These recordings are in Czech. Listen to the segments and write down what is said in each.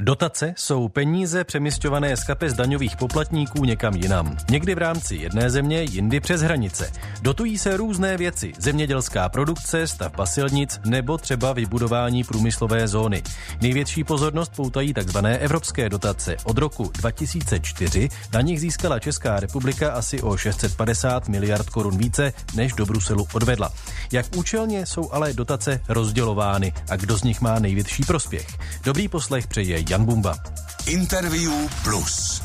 Dotace jsou peníze přemisťované z kapes daňových poplatníků někam jinam. Někdy v rámci jedné země, jindy přes hranice. Dotují se různé věci. Zemědělská produkce, stavba silnic nebo třeba vybudování průmyslové zóny. Největší pozornost poutají takzvané evropské dotace. Od roku 2004 na nich získala Česká republika asi o 650 miliard korun více, než do Bruselu odvedla. Jak účelně jsou ale dotace rozdělovány a kdo z nich má největší prospěch? Dobrý poslech přeje Jan Bumba. Interview Plus.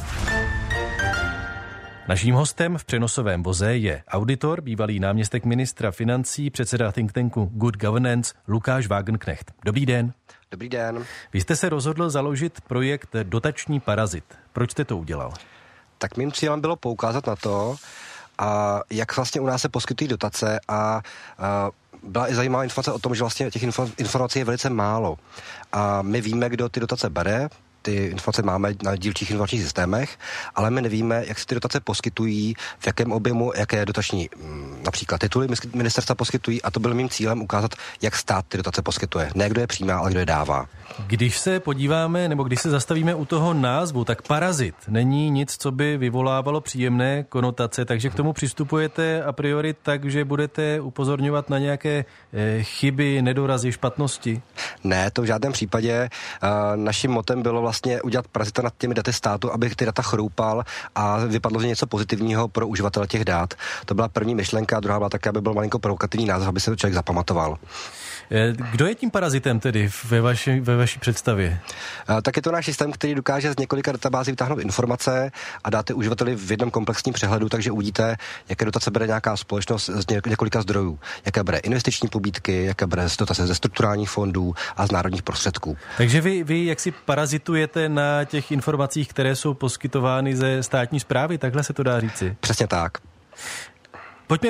Naším hostem v přenosovém voze je auditor, bývalý náměstek ministra financí, předseda think tanku Good Governance Lukáš Wagenknecht. Dobrý den. Dobrý den. Vy jste se rozhodl založit projekt Dotační parazit. Proč jste to udělal? Tak mým cílem bylo poukázat na to, jak vlastně u nás se poskytují dotace a byla i zajímavá informace o tom, že vlastně těch informací je velice málo. A my víme, kdo ty dotace bere, ty informace máme na dílčích informačních systémech, ale my nevíme, jak se ty dotace poskytují, v jakém objemu, jaké dotační například tituly ministerstva poskytují, a to byl mým cílem ukázat, jak stát ty dotace poskytuje. Ne kdo je přijímá, ale kdo je dává. Když se podíváme, nebo když se zastavíme u toho názvu, tak parazit není nic, co by vyvolávalo příjemné konotace, takže k tomu přistupujete a priori tak, že budete upozorňovat na nějaké chyby, nedorazy, špatnosti? Ne, to v žádném případě. Naším motem bylo vlastně udělat parazita nad těmi daty státu, aby ty data chroupal a vypadlo z něj něco pozitivního pro uživatele těch dat. To byla první myšlenka, a druhá byla také, aby byl malinko provokativní název, aby se to člověk zapamatoval. Kdo je tím parazitem tedy ve vaší představě? Tak je to náš systém, který dokáže z několika databází vytáhnout informace a dáte uživateli v jednom komplexním přehledu, takže uvidíte, jaké dotace bere nějaká společnost z několika zdrojů, jaké bere investiční pobídky, jaké bere dotace ze strukturálních fondů a z národních prostředků. Takže vy jak si parazitujete na těch informacích, které jsou poskytovány ze státní správy, takhle se to dá říci? Přesně tak. Pojďme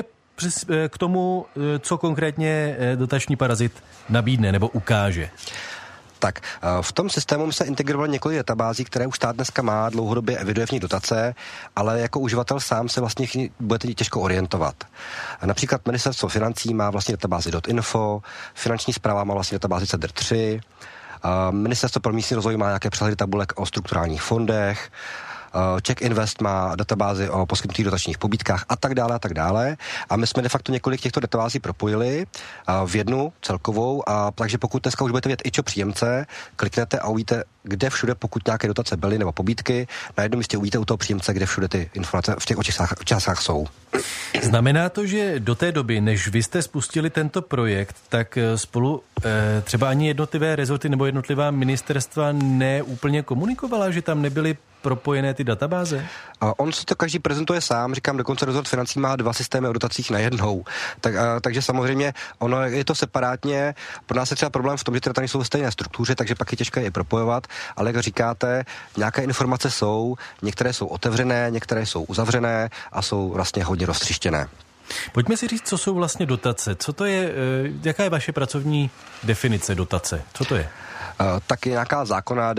k tomu, co konkrétně dotační parazit nabídne nebo ukáže. Tak, v tom systému my se integrovali několik databází, které už stát dneska má, dlouhodobě eviduje v nich dotace, ale jako uživatel sám se vlastně budete těžko orientovat. Například ministerstvo financí má vlastně databázi .info, finanční správa má vlastně databázi CEDR 3, ministerstvo pro místní rozvoj má nějaké přehledy tabulek o strukturálních fondech, Czech Invest má databázi o poskytnutých dotačních pobídkách a tak dále a tak dále. A my jsme de facto několik těchto databází propojili v jednu celkovou, a takže pokud dneska už budete vědět příjemce, kliknete a uvidíte, kde všude, pokud nějaké dotace byly nebo pobídky, na jednom místě uvidíte u toho příjemce, kde všude ty informace v těch částkách jsou. Znamená to, že do té doby, než vy jste spustili tento projekt, tak spolu třeba ani jednotlivé rezorty nebo jednotlivá ministerstva neúplně komunikovala, že tam nebyly propojené ty databáze? On si to každý prezentuje sám, říkám, dokonce rezort financí má 2 systémy o dotacích najednou. Takže samozřejmě ono je to separátně. Pro nás je třeba problém v tom, že ty data nejsou ve stejné struktuře, takže pak je těžké je propojovat, ale jak říkáte, nějaké informace jsou, některé jsou otevřené, některé jsou uzavřené a jsou vlastně hodně roztříštěné. Pojďme si říct, co jsou vlastně dotace. Co to je, jaká je vaše pracovní definice dotace? Co to je? Tak je nějaká zákonná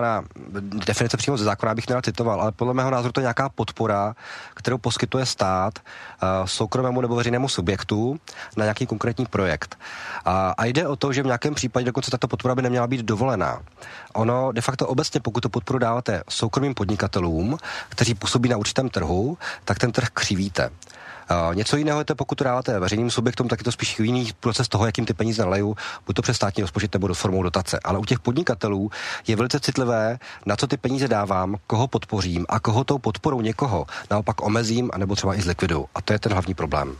definice přímo ze zákona, bych nerad citoval, ale podle mého názoru to je nějaká podpora, kterou poskytuje stát soukromému nebo veřejnému subjektu na nějaký konkrétní projekt. A jde o to, že v nějakém případě dokonce tato podpora by neměla být dovolená. Ono de facto obecně, pokud tu podporu dáváte soukromým podnikatelům, kteří působí na určitém trhu, tak ten trh křivíte. Něco jiného je to, pokud to dáváte veřejným subjektům, tak je to spíš jiný proces toho, jakým ty peníze nalejou, buď to přes státní rozpočet nebo do formou dotace. Ale u těch podnikatelů je velice citlivé, na co ty peníze dávám, koho podpořím a koho tou podporou někoho naopak omezím, anebo třeba i zlikviduju. A to je ten hlavní problém.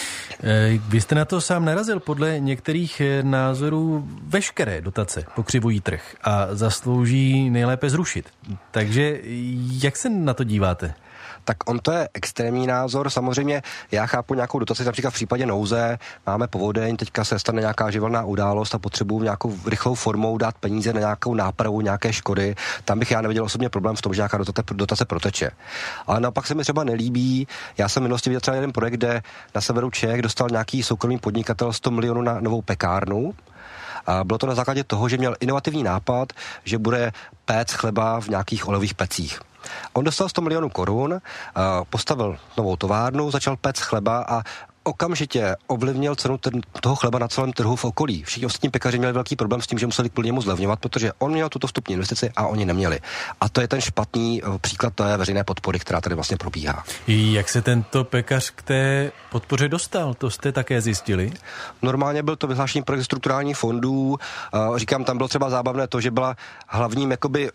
Vy jste na to sám narazil. Podle některých názorů veškeré dotace pokřivují trh a zaslouží nejlépe zrušit. Takže jak se na to díváte? Tak on to je extrémní názor. Samozřejmě já chápu nějakou dotaci, například v případě nouze, máme povodeň, teďka se stane nějaká živelná událost a potřebuji nějakou rychlou formou dát peníze na nějakou nápravu, nějaké škody. Tam bych já neviděl osobně problém v tom, že nějaká dotace proteče. Ale naopak se mi třeba nelíbí. Já jsem v minulosti viděl třeba jeden projekt, kde na severu Čech dostal nějaký soukromý podnikatel 100 milionů na novou pekárnu. A bylo to na základě toho, že měl inovativní nápad, že bude péct chleba v nějakých olejových pecích. On dostal 100 milionů korun, postavil novou továrnu, začal péct chleba a okamžitě ovlivnil cenu toho chleba na celém trhu v okolí. Všichni ostatní pekaři měli velký problém s tím, že museli kvůli němu zlevňovat, protože on měl tuto vstupní investici a oni neměli. A to je ten špatný příklad té veřejné podpory, která tady vlastně probíhá. Jak se tento pekař k té podpoře dostal? To jste také zjistili? Normálně byl to vyhlášení projekt strukturálních fondů. Říkám, tam bylo třeba zábavné to, že byla hlavním jakoby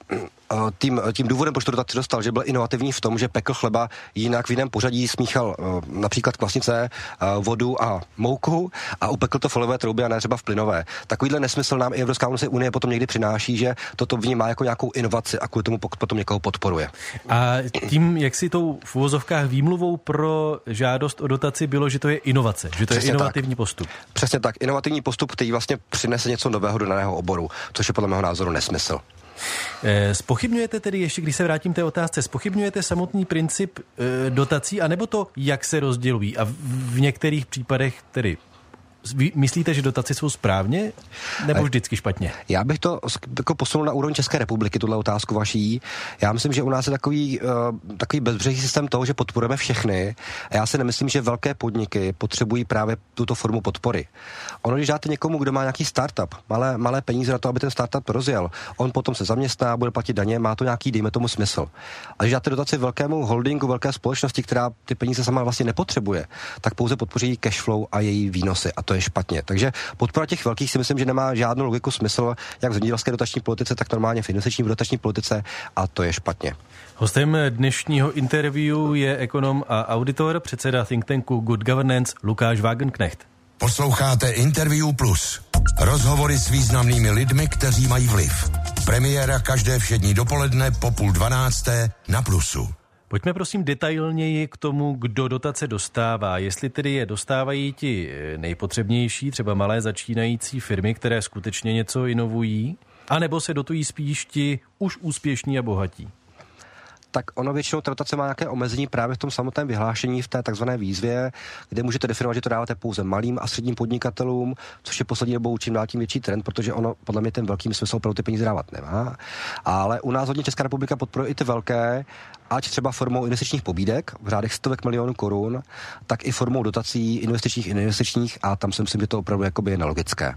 tím důvodem, proč to dotaci dostal, že byl inovativní v tom, že pekl chleba jinak v jiném pořadí, smíchal například kvasnice, vodu a mouku a upekl to v foliové troubě a ne třeba v plynové. Takovýhle nesmysl nám i Evropská unie potom někdy přináší, že toto vnímá jako nějakou inovaci a kvůli tomu potom někoho podporuje. A tím, jak si tou v uvozovkách výmluvou pro žádost o dotaci bylo, že to je inovace, že to je inovativní postup. Přesně tak, inovativní postup, který vlastně přinese něco nového do daného oboru, což je podle mého názoru nesmysl. Zpochybňujete tedy, ještě když se vrátím té otázce, zpochybňujete samotný princip dotací, anebo to, jak se rozdělují? A v některých případech tedy myslíte, že dotace jsou správně, nebo vždycky špatně? Já bych to jako posunul na úroveň České republiky, tuhle otázku vaší. Já myslím, že u nás je takový bezbřehý systém toho, že podporujeme všechny. A já si nemyslím, že velké podniky potřebují právě tuto formu podpory. Ono, když dáte někomu, kdo má nějaký startup, malé peníze na to, aby ten startup rozjel, on potom se zaměstná, bude platit daně, má to nějaký, dejme tomu, smysl. A když dáte dotaci velkému holdingu, velké společnosti, která ty peníze sama vlastně nepotřebuje, tak pouze podpoří cash flow a její výnosy. A to je špatně. Takže podpora těch velkých si myslím, že nemá žádnou logiku, smysl, jak v zemědělské dotační politice, tak normálně v investiční dotační politice, a to je špatně. Hostem dnešního interview je ekonom a auditor, předseda think tanku Good Governance Lukáš Wagenknecht. Posloucháte Interview Plus. Rozhovory s významnými lidmi, kteří mají vliv. Premiéra každé všední dopoledne po 11:30 na Plusu. Pojďme prosím detailněji k tomu, kdo dotace dostává. Jestli tedy je dostávají ti nejpotřebnější, třeba malé začínající firmy, které skutečně něco inovují, anebo se dotují spíš ti už úspěšní a bohatí? Tak ono většinou ta dotace má nějaké omezení právě v tom samotném vyhlášení, v té takzvané výzvě, kde můžete definovat, že to dáváte pouze malým a středním podnikatelům, což je poslední dobou čím dál tím větší trend, protože ono podle mě ten velký smysl pro ty peníze dávat nemá. Ale u nás hodně Česká republika podporuje i ty velké, ať třeba formou investičních pobídek v řádech stovek milionů korun, tak i formou dotací investičních a tam si myslím, že to opravdu jakoby je nelogické.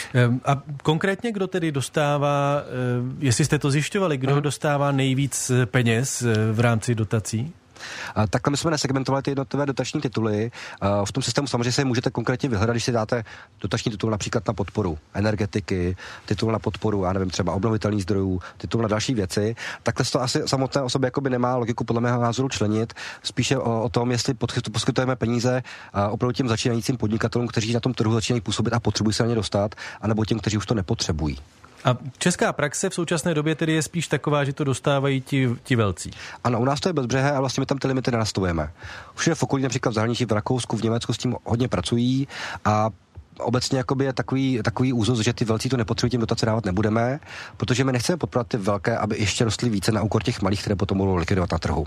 A konkrétně kdo tedy dostává, jestli jste to zjišťovali, kdo dostává nejvíc peněz v rámci dotací? Takhle my jsme nesegmentovali ty jednotlivé dotační tituly. V tom systému samozřejmě se můžete konkrétně vyhledat, když si dáte dotační titul například na podporu energetiky, titul na podporu, já nevím, třeba obnovitelných zdrojů, titul na další věci. Takhle to asi samotné osoby jakoby nemá logiku podle mého názoru členit. Spíše o tom, jestli poskytujeme peníze opravdu těm začínajícím podnikatelům, kteří na tom trhu začínají působit a potřebují se na ně dostat, anebo těm, kteří už to nepotřebují. A česká praxe v současné době tedy je spíš taková, že to dostávají ti velcí. Ano, u nás to je bezbřehé a vlastně my tam ty limity nenastavujeme. Všude v okolí, například v zahraničí, v Rakousku, v Německu s tím hodně pracují a obecně jakoby je takový úzus, že ty velcí to nepotřebují, tím dotace dávat nebudeme, protože my nechceme podporovat ty velké, aby ještě rostly více na úkor těch malých, které potom budou likvidovat na trhu.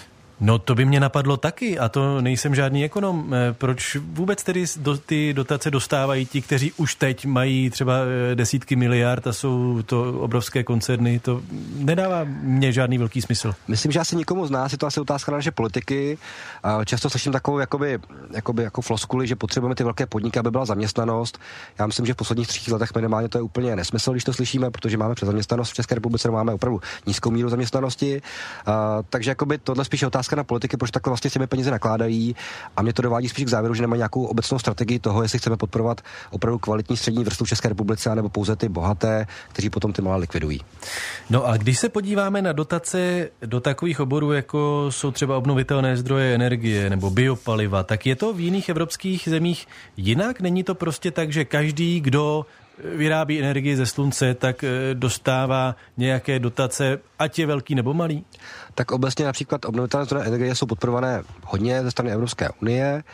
No to by mě napadlo taky a to nejsem žádný ekonom. Proč vůbec tedy ty dotace dostávají ti, kteří už teď mají třeba desítky miliard a jsou to obrovské koncerny? To nedává mně žádný velký smysl. Myslím, že asi nikomu z nás je to asi otázka na naše politiky. Často slyším takovou jako floskuli, že potřebujeme ty velké podniky, aby byla zaměstnanost. Já myslím, že v posledních 3 letech minimálně to je úplně nesmysl, když to slyšíme, protože máme přezaměstnanost v České republice, máme opravdu nízkou míru zaměstnanosti. Takže jakoby tohle spíš je otázka na politiky, proč takhle vlastně s těmi peníze nakládají, a mě to dovádí spíš k závěru, že nemají nějakou obecnou strategii toho, jestli chceme podporovat opravdu kvalitní střední vrstvu v České republice, anebo pouze ty bohaté, kteří potom ty malé likvidují. No a když se podíváme na dotace do takových oborů, jako jsou třeba obnovitelné zdroje energie nebo biopaliva, tak je to v jiných evropských zemích jinak? Není to prostě tak, že každý, kdo vyrábí energii ze slunce, tak dostává nějaké dotace, ať je velký nebo malý? Tak obecně například obnovitelné zdroje energie jsou podporované hodně ze strany Evropské unie,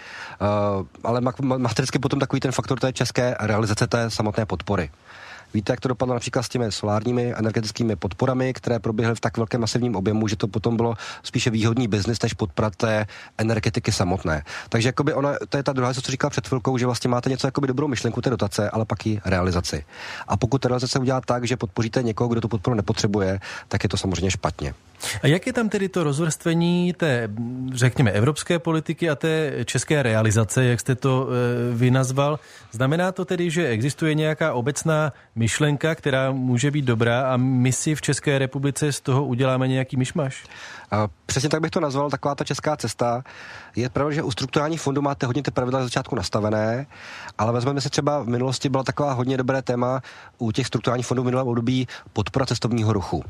ale máte vždycky potom takový ten faktor té české realizace té samotné podpory. Víte, jak to dopadlo například s těmi solárními energetickými podporami, které proběhly v tak velkém masivním objemu, že to potom bylo spíše výhodný biznis než podpora té energetiky samotné. Takže jakoby to je ta druhá věc, co říkal před chvilkou, že vlastně máte něco jakoby dobrou myšlenku té dotace, ale pak i realizaci. A pokud ta realizace udělá tak, že podpoříte někoho, kdo tu podporu nepotřebuje, tak je to samozřejmě špatně. A jak je tam tedy to rozvrstvení té, řekněme, evropské politiky a té české realizace, jak jste to vynazval? Znamená to tedy, že existuje nějaká obecná myšlenka, která může být dobrá a my si v České republice z toho uděláme nějaký myšmaš? Přesně tak bych to nazval, taková ta česká cesta. Je pravda, že u strukturálních fondů máte hodně ty pravidla z začátku nastavené, ale vezmeme si třeba v minulosti byla taková hodně dobré téma u těch strukturálních fondů v minulém období podpora cestovního ruchu.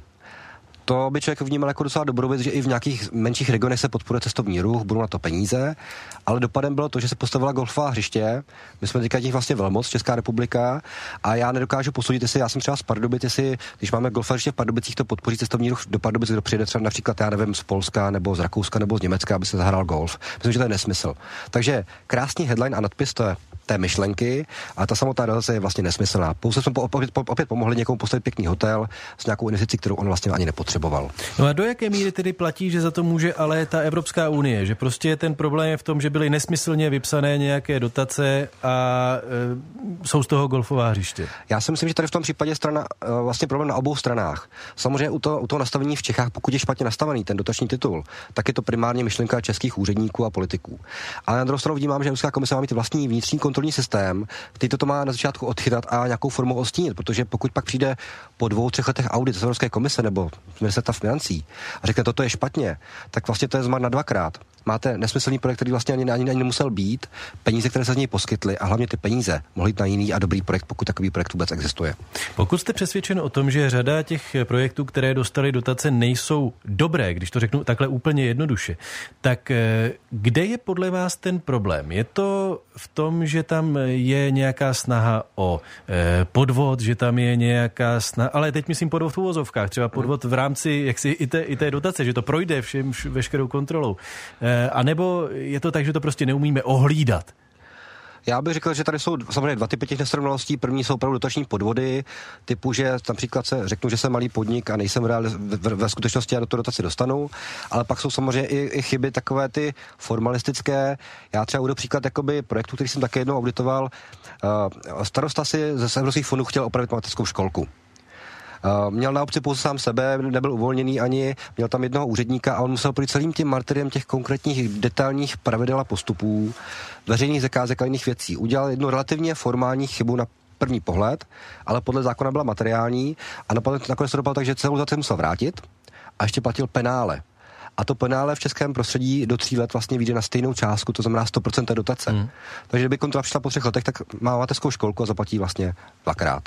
To by člověk vnímal jako docela dobrou věc, že i v nějakých menších regionech se podporuje cestovní ruch, budou na to peníze, ale dopadem bylo to, že se postavila golfová hřiště. My jsme teďka těch vlastně velmoc, Česká republika, a já nedokážu posoudit, jestli já jsem třeba z Pardubic, jestli když máme golfové hřiště v Pardubicích, to podpoří cestovní ruch do Pardubic, kdo přijede třeba například, já nevím, z Polska nebo z Rakouska nebo z Německa, aby se zahrál golf. Myslím, že to je nesmysl. Takže krásný headline a nadpis to je té myšlenky, a ta samotná dotace je vlastně nesmyslná. Pouze jsme opět pomohli někomu postavit pěkný hotel s nějakou investicí, kterou on vlastně ani nepotřeboval. No a do jaké míry tedy platí, že za to může ale ta Evropská unie, že prostě ten problém je v tom, že byly nesmyslně vypsané nějaké dotace a jsou z toho golfová hřiště? Já si myslím, že tady v tom případě vlastně problém na obou stranách. Samozřejmě u toho nastavení v Čechách, pokud je špatně nastavený ten dotační titul, tak je to primárně myšlenka českých úředníků a politiků. Ale na druhou stranu vnímám, že Evropská komise má mít vlastní vnitřní kontrolní systém, který to má na začátku odchytat a nějakou formou ostínit, protože pokud pak přijde po 2-3 letech audit z Evropské komise nebo ministerstva financí a řekne, toto je špatně, tak vlastně to je zmar na dvakrát. Máte nesmyslný projekt, který vlastně ani nemusel být, peníze, které se z něj poskytly, a hlavně ty peníze mohly jít na jiný a dobrý projekt, pokud takový projekt vůbec existuje. Pokud jste přesvědčen o tom, že řada těch projektů, které dostaly dotace, nejsou dobré, když to řeknu takhle úplně jednoduše, tak kde je podle vás ten problém? Je to v tom, že tam je nějaká snaha o podvod, že tam je nějaká snaha, ale teď myslím podvod v uvozovkách, třeba podvod v rámci jaksi i té dotace, že to projde veškerou kontrolou. A nebo je to tak, že to prostě neumíme ohlídat? Já bych řekl, že tady jsou samozřejmě dva typy těch nesrovnalostí. První jsou opravdu dotační podvody, typu, že například se řeknu, že jsem malý podnik a nejsem ve skutečnosti a do toho dotaci dostanu, ale pak jsou samozřejmě i chyby takové ty formalistické. Já třeba uvedu příklad jakoby projektu, který jsem také jednou auditoval. Starosta si ze evropských fondů chtěl opravit mateřskou školku. Měl na obci pouze sám sebe, nebyl uvolněný ani, měl tam jednoho úředníka a on musel projít celým tím martyriem těch konkrétních detailních pravidel a postupů, veřejných zakázek a jiných věcí. Udělal jednu relativně formální chybu na první pohled, ale podle zákona byla materiální a nakonec to dopadlo tak, že celou dotaci musel vrátit a ještě platil penále. A to penále v českém prostředí do 3 let vlastně vyjde na stejnou částku, to znamená 100% dotace. Takže kdyby kontrola přišla po 3 letech, tak má mateřskou školku a zaplatí vlastně 2krát.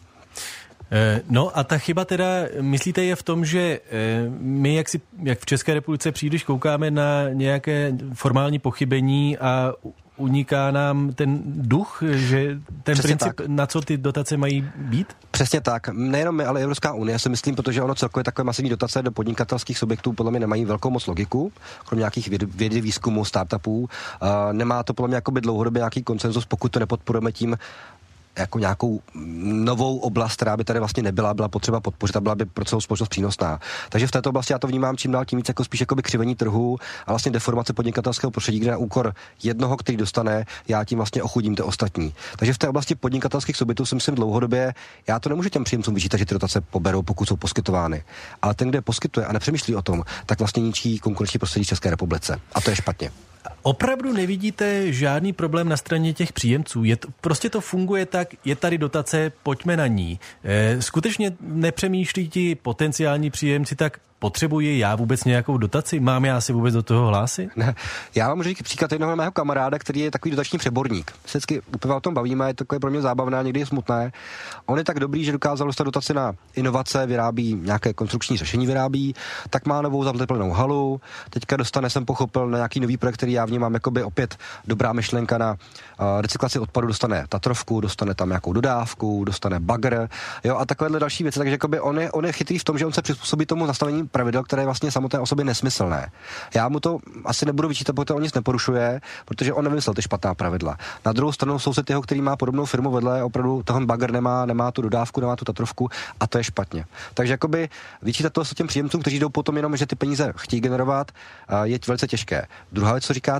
No a ta chyba teda, myslíte, je v tom, že my, jak v České republice příliš koukáme na nějaké formální pochybení a uniká nám ten duch, že ten přesně princip, tak. Na co ty dotace mají být? Přesně tak. Nejenom my, ale Evropská unie, si myslím, protože ono celkově takové masivní dotace do podnikatelských subjektů podle mě nemají velkou moc logiku, kromě nějakých vědy, výzkumů, startupů. Nemá to podle mě jakoby dlouhodobě nějaký konsenzus, pokud to nepodporujeme tím jako nějakou novou oblast, která by tady vlastně nebyla, byla potřeba podpořit a byla by pro celou společnost přínosná. Takže v této oblasti já to vnímám čím dál tím víc jako spíš jakoby křivení trhu a vlastně deformace podnikatelského prostředí, kde na úkor jednoho, který dostane, já tím vlastně ochudím ty ostatní. Takže v té oblasti podnikatelských subjektů si myslím dlouhodobě, já to nemůžu těm příjemcům vyčítat, že ty dotace poberou, pokud jsou poskytovány. Ale ten, kdo je poskytuje a nepřemýšlí o tom, tak vlastně ničí konkurenční prostředí v České republice. A to je špatně. Opravdu nevidíte žádný problém na straně těch příjemců? Prostě to funguje tak, je tady dotace, pojďme na ní. Skutečně nepřemýšlí ti potenciální příjemci tak, potřebuji já vůbec nějakou dotaci? Mám já si vůbec do toho hlásit? Ne. Já vám můžu říct příklad jednoho mého kamaráda, který je takový dotační přeborník. Se vždycky úplně o tom bavíme, je to takové pro mě zábavné, někdy je smutné. On je tak dobrý, že dokázal dostat dotaci na inovace, vyrábí nějaké konstrukční řešení, tak má novou zateplenou halu. Teďka dostane, jsem pochopil, na nějaký nový projekt, který já vnímám jakoby opět dobrá myšlenka na recyklaci odpadu, dostane Tatrovku, dostane tam nějakou dodávku, dostane bagr, jo, a takovéhle další věci. Takže jakoby on je chytrý v tom, že on se přizpůsobí tomu nastavení pravidel, které je vlastně samotné o sobě nesmyslné. Já mu to asi nebudu vyčítat, protože on nic neporušuje, protože on nevymyslel ty špatná pravidla. Na druhou stranu soused jeho, který má podobnou firmu vedle, opravdu toho bagr nemá tu dodávku, nemá tu Tatrovku a to je špatně. Takže jakoby vyčítat to těm příjemcům, kteří jdou potom jenom, že ty peníze chtějí generovat, je velice těžké. Druhá věc, co říkáte,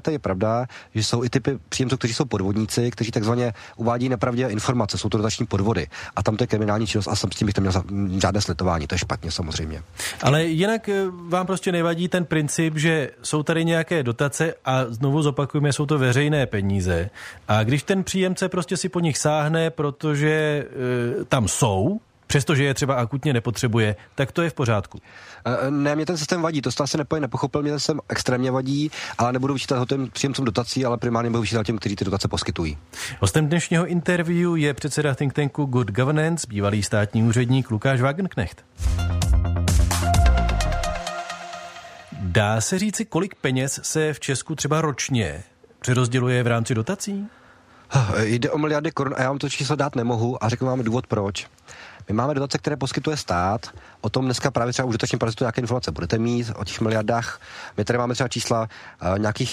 říkáte, je pravda, že jsou i typy příjemců, kteří jsou podvodníci, kteří takzvaně uvádí nepravdivé informace, jsou to dotační podvody. A tam to je kriminální činnost a s tím bych to měl žádné slitování, to je špatně samozřejmě. Ale jinak vám prostě nevadí ten princip, že jsou tady nějaké dotace a znovu zopakujeme, jsou to veřejné peníze. A když ten příjemce prostě si po nich sáhne, protože tam jsou, přestože je třeba akutně nepotřebuje, tak to je v pořádku. Ne, mě ten systém vadí, to jste asi nepochopil, mě ten systém extrémně vadí, ale nebudu vyčítat ho těm příjemcům dotací, ale primárně budu vyčítat těm, kteří ty dotace poskytují. Hostem dnešního interview je předseda think tanku Good Governance, bývalý státní úředník Lukáš Wagenknecht. Dá se říci, kolik peněz se v Česku třeba ročně přerozděluje v rámci dotací? Jde o miliardy korun a já vám to číslo dát nemohu a řeknu vám důvod proč. My máme dotace, které poskytuje stát, o tom dneska právě třeba už dotačním parazitu nějaké informace budete mít, o těch miliardách. My tady máme třeba čísla nějakých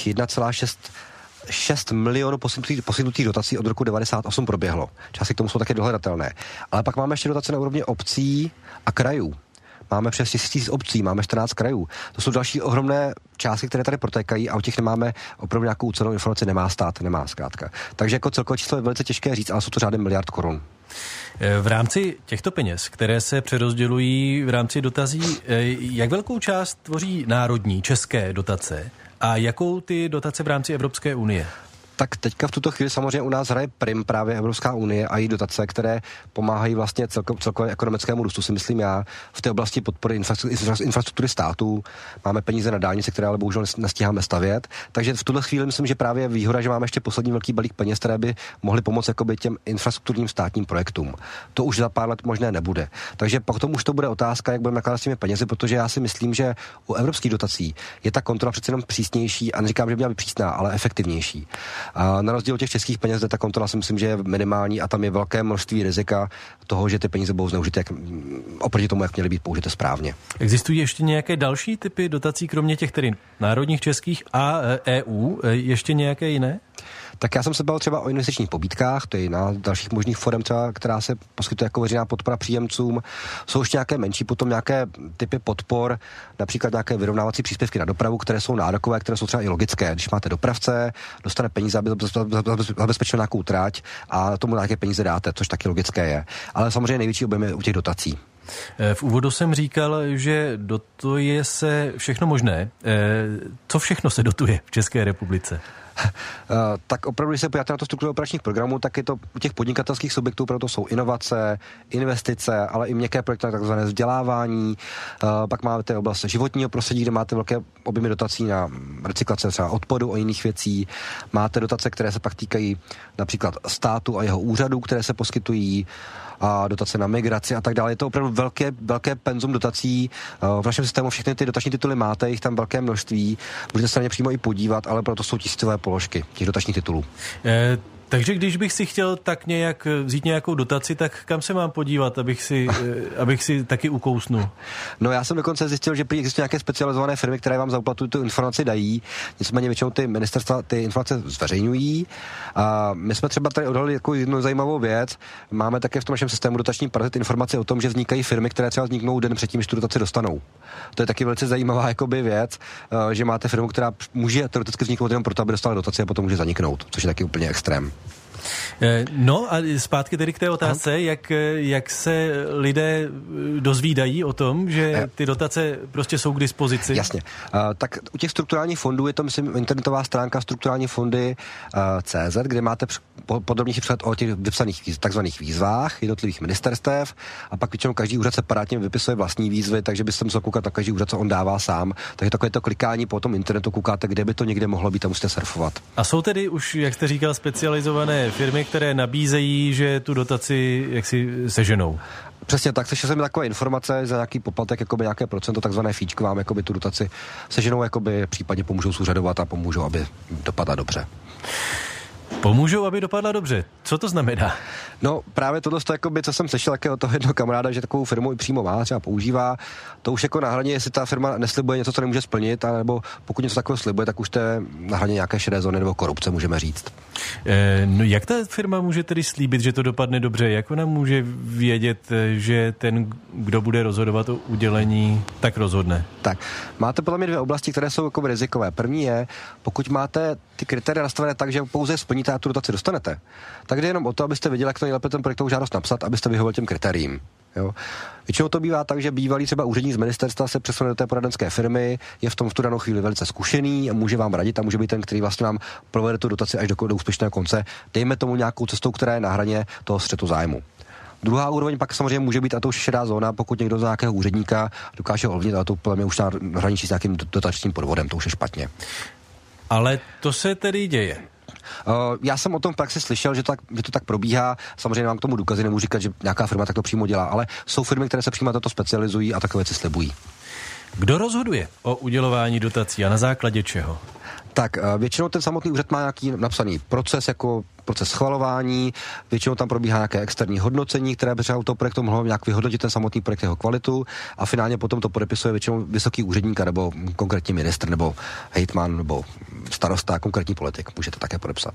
1,6 milionů poskytnutých dotací od roku 98 proběhlo. Části k tomu jsou také dohledatelné. Ale pak máme ještě dotace na úrovni obcí a krajů. Máme přes 1000 obcí, máme 14 krajů. To jsou další ohromné částky, které tady protékají a o těch nemáme opravdu nějakou cenou informaci, nemá stát, nemá zkrátka. Takže jako celkové číslo je velice těžké říct, ale jsou to řády miliard korun. V rámci těchto peněz, které se přerozdělují v rámci dotazí, jak velkou část tvoří národní české dotace a jakou ty dotace v rámci Evropské unie? Tak teďka v tuto chvíli samozřejmě u nás hraje prim právě Evropská unie a její dotace, které pomáhají vlastně celkově ekonomickému růstu, si myslím já, v té oblasti podpory infrastruktury států. Máme peníze na dálnice, které ale bohužel nestíháme stavět. Takže v tuto chvíli myslím, že právě je výhoda, že máme ještě poslední velký balík peněz, které by mohly pomoct jakoby těm infrastrukturním státním projektům. To už za pár let možné nebude. Takže potom už to bude otázka, jak budeme nakládat s těmi penězi, protože já si myslím, že u evropských dotací je ta kontrola přece jenom přísnější a neříkám, že by měla být přísná, ale efektivnější. A na rozdíl od těch českých peněz, kde ta kontrola si myslím, že je minimální a tam je velké množství rizika toho, že ty peníze budou zneužity oproti tomu, jak měly být použity správně. Existují ještě nějaké další typy dotací, kromě těch tedy národních, českých a EU? Ještě nějaké jiné? Tak já jsem se bavil třeba o investičních pobídkách, to je na dalších možných forem třeba, která se poskytuje jako veřejná podpora příjemcům. Jsou ještě nějaké menší, potom nějaké typy podpor, například nějaké vyrovnávací příspěvky na dopravu, které jsou nárokové, které jsou třeba i logické. Když máte dopravce, dostane peníze, aby zabezpečil nějakou trať a tomu nějaké peníze dáte, což taky logické je. Ale samozřejmě největší objem je u těch dotací. V úvodu jsem říkal, že dotuje se všechno možné. Co všechno se dotuje v České republice? Tak opravdu, když se podíváte na to strukturu operačních programů, tak je to u těch podnikatelských subjektů, proto jsou inovace, investice, ale i měkké projekty na takzvané vzdělávání. Pak máte oblast životního prostředí, kde máte velké objemy dotací na recyklace třeba odpadu a jiných věcí. Máte dotace, které se pak týkají například státu a jeho úřadů, které se poskytují, a dotace na migraci a tak dále. Je to opravdu velké penzum dotací. V našem systému všechny ty dotační tituly máte, jich tam velké množství. Můžete se na ně přímo i podívat, ale proto jsou tisícové položky těch dotačních titulů. Takže když bych si chtěl tak nějak vzít nějakou dotaci, tak kam se mám podívat, abych si taky ukousnul? No já jsem dokonce zjistil, že existují nějaké specializované firmy, které vám za úplatu tu informaci dají. Nicméně většinou ty ministerstva ty informace zveřejňují. A my jsme třeba tady odhalili jako jednu zajímavou věc. Máme také v tom našem systému dotační parazit informace o tom, že vznikají firmy, které třeba vzniknou den předtím, než tu dotaci dostanou. To je taky velice zajímavá jakoby věc, že máte firmu, která může teoreticky vzniknout jenom proto, aby dostala dotaci a potom může zaniknout, což je taky úplně extrém. No a zpátky tedy k té otázce, jak se lidé dozvídají o tom, že ty dotace prostě jsou k dispozici? Jasně. Tak u těch strukturálních fondů je to, myslím, internetová stránka strukturální fondy CZ, kde máte podrobnější přehled o těch vypsaných takzvaných výzvách jednotlivých ministerstev a pak většinou každý úřad separátně vypisuje vlastní výzvy, takže byste musel koukat na každý úřad, co on dává sám. Takže takové to klikání po tom internetu koukáte, kde by to někde mohlo být a musíte surfovat. A jsou tedy už, jak jste říkal, specializované firmy, které nabízejí, že tu dotaci jaksi seženou? Přesně tak, sešel jsem takové informace za nějaký poplatek, jakoby nějaké procento, takzvané fíčko vám jakoby tu dotaci seženou, jakoby případně pomůžou zúřadovat a pomůžou, aby dopadla dobře. Pomůžou, aby dopadla dobře. Co to znamená? No právě tohle, co jsem slyšel od toho jednoho kamaráda, že takovou firmu i přímo má, třeba používá, to už jako na hraně, jestli ta firma neslibuje něco, co nemůže splnit, anebo pokud něco takového slibuje, tak už to je na hraně nějaké šedé zóny nebo korupce, můžeme říct. No jak ta firma může tedy slíbit, že to dopadne dobře? Jak ona může vědět, že ten, kdo bude rozhodovat o udělení, tak rozhodne? Tak, máte podle mě dvě oblasti, které jsou jako rizikové. První je, pokud máte ty kritéria nastavené tak, že pouze splníte a tu dotaci dostanete, tak jde jenom o to, abyste věděli, jak to nejlépe ten projektovou žádost napsat, abyste vyhověli těm kritériím. Jo. Většinou to bývá tak, že bývalý třeba úředník z ministerstva se přesune do té poradenské firmy, je v tom v tu danou chvíli velice zkušený a může vám radit a může být ten, který vlastně vám provede tu dotaci až do úspěšného konce. Dejme tomu nějakou cestou, která je na hraně toho střetu zájmu. Druhá úroveň pak samozřejmě může být a to už šedá zóna, pokud někdo z nějakého úředníka dokáže ovlivnit, a to podle mě už na hraničí s nějakým dotačním podvodem, to už je špatně. Ale to se tedy děje. Já jsem o tom v praxi slyšel, že to tak probíhá. Samozřejmě mám k tomu důkazy, nemůžu říkat, že nějaká firma tak to přímo dělá, ale jsou firmy, které se přímo na toto specializují a takové věci slibují. Kdo rozhoduje o udělování dotací a na základě čeho? Tak většinou ten samotný úřad má nějaký napsaný proces, jako proces schvalování, většinou tam probíhá nějaké externí hodnocení, které by třeba u toho projektu mohlo nějak vyhodnotit ten samotný projekt, jeho kvalitu a finálně potom to podepisuje většinou vysoký úředník nebo konkrétní ministr nebo hejtman nebo starosta, konkrétní politik. Můžete také podepsat.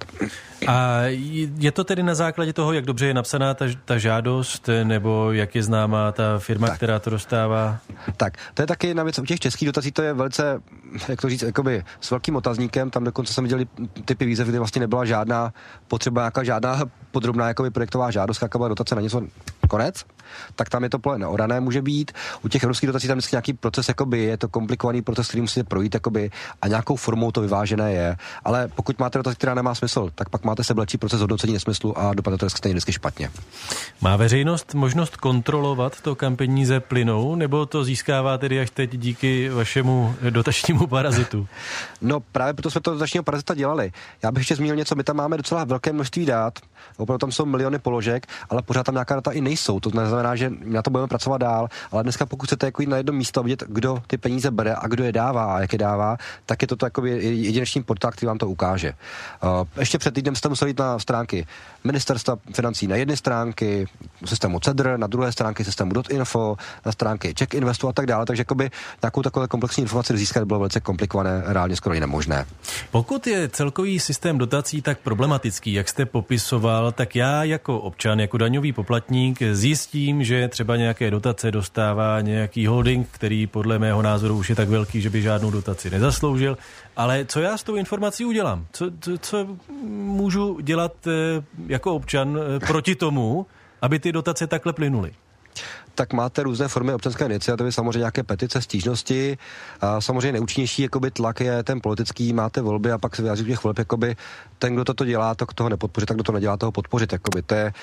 A je to tedy na základě toho, jak dobře je napsaná ta žádost, nebo jak je známá ta firma, která to dostává? Tak, to je taky jedna věc. U těch českých dotací to je velice, jak to říct, jakoby s velkým otazníkem. Tam dokonce jsem viděli typy výzev, kdy vlastně nebyla žádná potřeba, žádná podrobná jakoby projektová žádost, jaká byla dotace na něco konec, tak tam je to pole neorané, může být. U těch evropských dotací tam vždycky nějaký proces, jakoby, je to komplikovaný proces, který musíte projít, jakoby, a nějakou formou to vyvážené je. Ale pokud máte dotaci, která nemá smysl, tak pak máte sebelečí proces hodnocení nesmyslu a dopadne to stejně vždycky špatně. Má veřejnost možnost kontrolovat to, kam peníze plynou, nebo to získává tedy až teď díky vašemu dotačnímu parazitu? No právě proto jsme to dotačního parazita dělali. Já bych ještě zmínil něco, my tam máme docela velké množství dát, opravdu tam jsou miliony položek, ale pořád tam nějaká data i nejsou. To znamená, že na to budeme pracovat dál, ale dneska pokud chcete jako jít na jedno místo a vidět, kdo ty peníze bere a kdo je dává a jak je dává, tak je to jako jedinečný portál, který vám to ukáže. Ještě před týdnem jste museli jít na stránky Ministerstva financí na jedné stránky, systému CEDR, na druhé stránky systému .info, na stránky Czech Investu a tak dále, takže jakoby nějakou takové komplexní informaci získat bylo velice komplikované, reálně skoro i nemožné. Pokud je celkový systém dotací tak problematický, jak jste popisoval, tak já jako občan, jako daňový poplatník zjistím, že třeba nějaké dotace dostává nějaký holding, který podle mého názoru už je tak velký, že by žádnou dotaci nezasloužil. Ale co já s tou informací udělám? Co můžu dělat jako občan proti tomu, aby ty dotace takhle plynuly? Tak máte různé formy občanské iniciativy, samozřejmě nějaké petice, stížnosti. A samozřejmě nejúčinnější jakoby tlak je ten politický, máte volby a pak se vyjádří těch voleb, jakoby ten, kdo toto dělá, to toho nepodpořit, tak kdo to nedělá, toho podpořit. Jakoby. To je,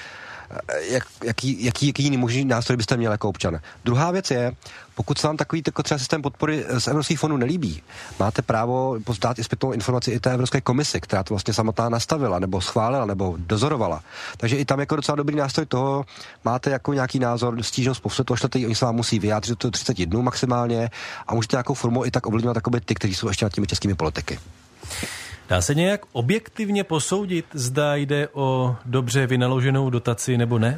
jaký jiný možný nástroj byste měl jako občan. Druhá věc je, pokud se vám takový třeba systém podpory z evropských fondů nelíbí, máte právo dát i zpětnou informaci i té Evropské komisi, která to vlastně samotná nastavila, nebo schválila, nebo dozorovala. Takže i tam jako docela dobrý nástroj toho, máte jako nějaký názor, stížnost pošlete, oni se vám musí vyjádřit do 30 dnů maximálně a můžete nějakou formou i tak ovlivňovat ty, kteří jsou ještě nad těmi českými politiky. Dá se nějak objektivně posoudit, zda jde o dobře vynaloženou dotaci nebo ne?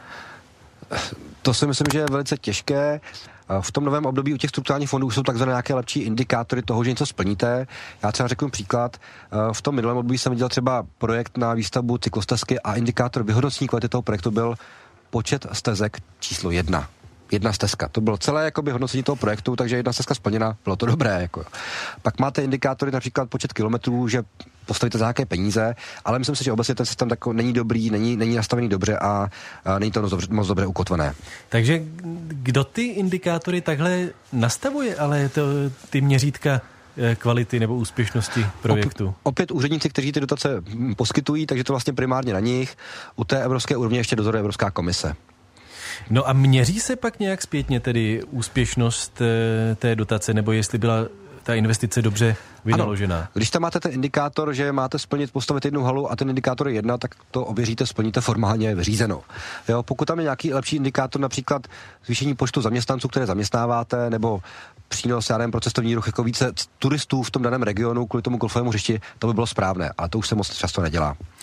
To si myslím, že je velice těžké. V tom novém období u těch strukturálních fondů jsou takzvané nějaké lepší indikátory toho, že něco splníte. Já třeba řeknu příklad. V tom minulém období jsem viděl třeba projekt na výstavbu cyklostezky a indikátor vyhodnocení kvality toho projektu byl počet stezek číslo 1. Jedna stezka. To bylo celé jakoby hodnocení toho projektu, takže jedna stezka splněna, bylo to dobré. Jako. Pak máte indikátory, například počet kilometrů, že postavíte za nějaké peníze, ale myslím si, že obecně ten systém není dobrý, není nastavený dobře a není to moc dobře ukotvené. Takže kdo ty indikátory takhle nastavuje, ale ty měřítka kvality nebo úspěšnosti projektu? Opět úředníci, kteří ty dotace poskytují, takže to vlastně primárně na nich. U té evropské úrovně ještě dozoruje Evropská komise. No a měří se pak nějak zpětně tedy úspěšnost té dotace, nebo jestli byla ta investice dobře vynaložená? Ano. Když tam máte ten indikátor, že máte postavit jednu halu a ten indikátor je 1, tak to ověříte, splníte formálně vyřízeno. Jo, pokud tam je nějaký lepší indikátor, například zvýšení počtu zaměstnanců, které zaměstnáváte, nebo přínos pro cestovní ruch, jako více turistů v tom daném regionu kvůli tomu golfovému hřišti, to by bylo správné, ale to už se moc často nedělá.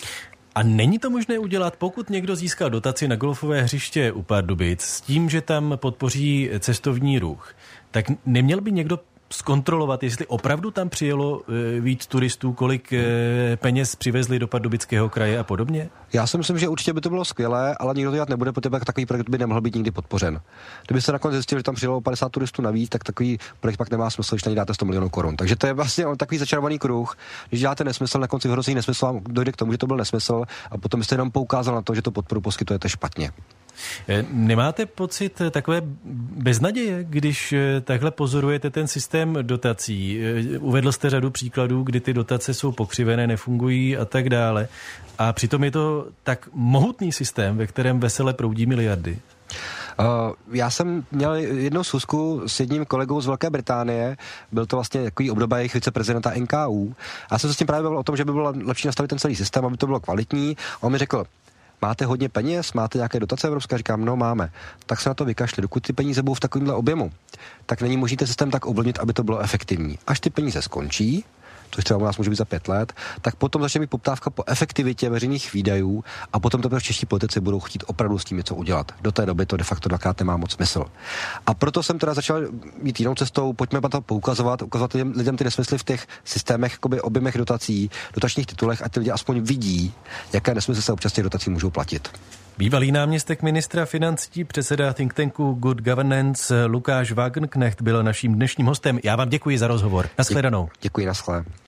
A není to možné udělat, pokud někdo získal dotaci na golfové hřiště u Pardubic s tím, že tam podpoří cestovní ruch, tak neměl by někdo zkontrolovat, jestli opravdu tam přijelo víc turistů, kolik peněz přivezli do Pardubického kraje a podobně? Já si myslím, že určitě by to bylo skvělé, ale nikdo to dělat nebude, protože takový projekt by nemohl být nikdy podpořen. Kdyby se nakonec zjistil, že tam přijelo 50 turistů navíc, tak takový projekt pak nemá smysl, když na něj dáte 100 milionů korun. Takže to je vlastně takový začarovaný kruh. Když děláte nesmysl, na konci hrozí nesmysl, vám dojde k tomu, že to byl nesmysl a potom byste jenom poukázal na to, že to podporu poskytujete špatně. Nemáte pocit takové beznaděje, když takhle pozorujete ten systém dotací? Uvedl jste řadu příkladů, kdy ty dotace jsou pokřivené, nefungují a tak dále. A přitom je to tak mohutný systém, ve kterém vesele proudí miliardy. Já jsem měl jednou schůzku s jedním kolegou z Velké Británie, byl to vlastně takový obdoba jejich viceprezidenta NKÚ. A já jsem se s tím právě bavil o tom, že by bylo lepší nastavit ten celý systém, aby to bylo kvalitní. A on mi řekl: máte hodně peněz, máte nějaké dotace evropské? Říkám, no máme. Tak se na to vykašli. Dokud ty peníze budou v takovémhle objemu, tak není možné ten systém tak ovlivnit, aby to bylo efektivní. Až ty peníze skončí, což třeba u nás může být za 5 let, tak potom začne být poptávka po efektivitě veřejných výdajů a potom teprve čeští politici budou chtít opravdu s tím něco udělat. Do té doby to de facto dvakrát nemá moc smysl. A proto jsem teda začal jít jinou cestou, pojďme na to ukazovat lidem ty nesmysly v těch systémech, jakoby objemech dotací, dotačních titulech, a ty lidi aspoň vidí, jaké nesmysly se občas těch dotací můžou platit. Bývalý náměstek ministra financí, předseda think tanku Good Governance Lukáš Wagenknecht byl naším dnešním hostem. Já vám děkuji za rozhovor. Naschledanou. Děkuji, naschle.